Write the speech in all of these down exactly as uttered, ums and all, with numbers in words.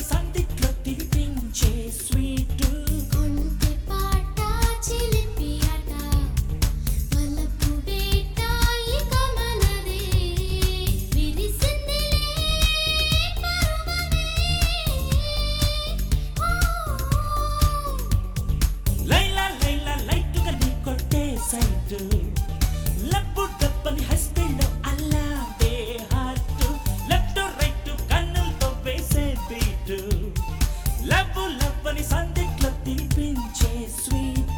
సందిట్లో తినిపించే sweet కొంటె పాట చిలిపి ఆట వలపు వేట ఇక మనదే విరిసిందిలే పరువమే లైలా లైలా లైటుగా నీ కొట్టే సైట్ లబ్బు డబ్బని హస్బెండ్ అల్లాడే హార్ట్ లెఫ్ట్ రైట్ కన్నులతో వేసే బీట్ లబ్బు లబ్బని సందిట్లో తినిపించే స్వీట్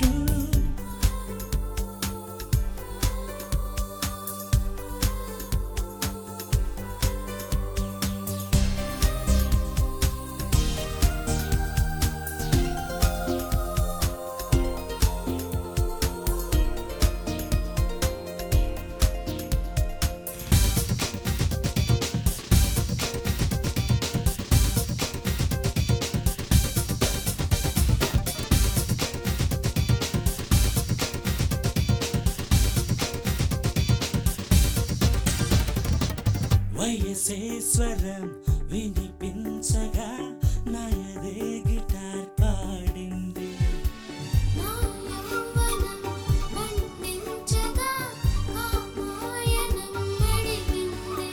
వయసే స్వరం వినిపించగా నాయదే గిటార్ పాడింది నా యవ్వనం వర్ణించగా కామాయణం అడిగింది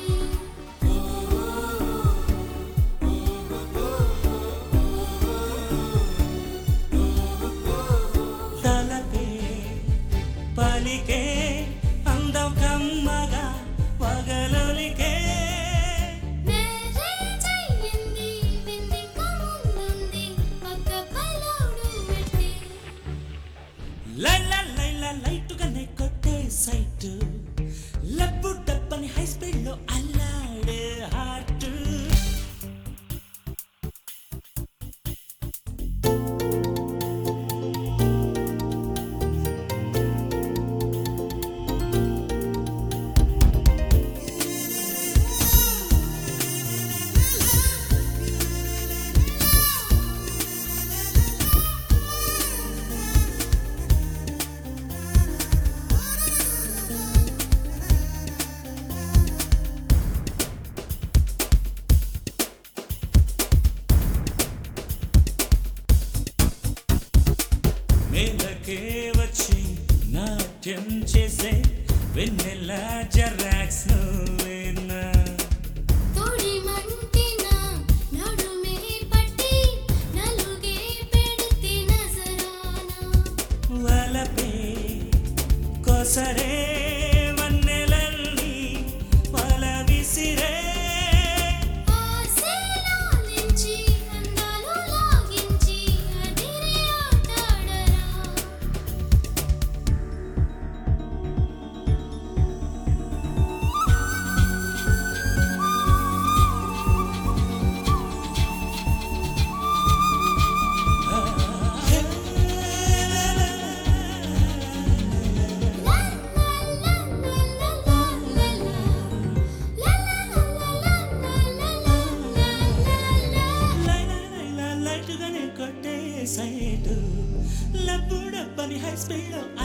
తలపే పలికే అందం కమ్మగా పగలొలికే మ్యారేజ్ అయ్యింది విందిక ముందుంది పక్క పలోడు పెట్టి లైలా లైలా లైటుగా నే కొట్టే సైట్ లబ్బు డబ్బని హై స్పీడ్ లో అల్లాడే హార్ట్ మేలకే వచ్చి నాట్యం చేసే వెన్నెల జరాక్స్ నువ్వేనా తోడి మంటిన నడుమే పట్టి నలుగే పెడితే నజరానా వలపే కొసరే వన్నెలల్ని వల విసిరే ఆశలాలించి అందాలు లాగించి అదిరే ఆటాడరా లైటుగానే కొట్టే సైటు లబ్బు డబ్బని హై స్పీడ్